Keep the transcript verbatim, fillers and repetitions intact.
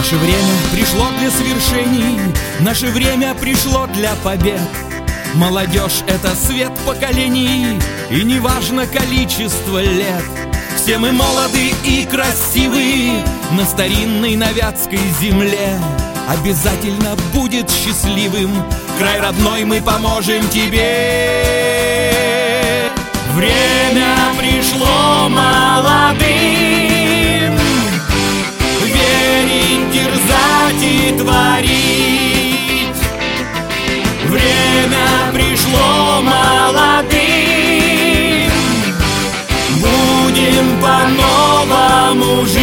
Наше время пришло для свершений, наше время пришло для побед. Молодежь — это свет поколений, и не важно количество лет. Все мы молоды и красивы на старинной новятской земле. Обязательно будет счастливым край родной, мы поможем тебе. Время пришло молодым верить, дерзать и творить. Время пришло молодым, будем по-новому жить.